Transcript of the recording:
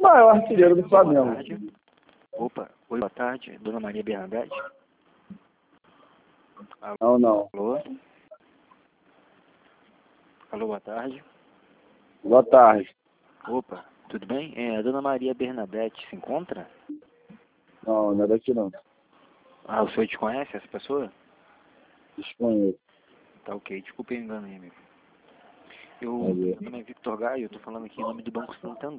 Ah, é o artilheiro do Boa Flamengo. tarde. Opa, oi, boa tarde. Dona Maria Bernadette? Não, não. Alô? Alô, boa tarde. Boa tarde. Opa, tudo bem? A Dona Maria Bernadette se encontra? Não, não é daqui não. Ah, o senhor te conhece essa pessoa? Desconheço. Tá ok, desculpe o engano aí, amigo. Meu Valeu. nome é Victor Gaio, eu tô falando aqui em nome do Banco Santander.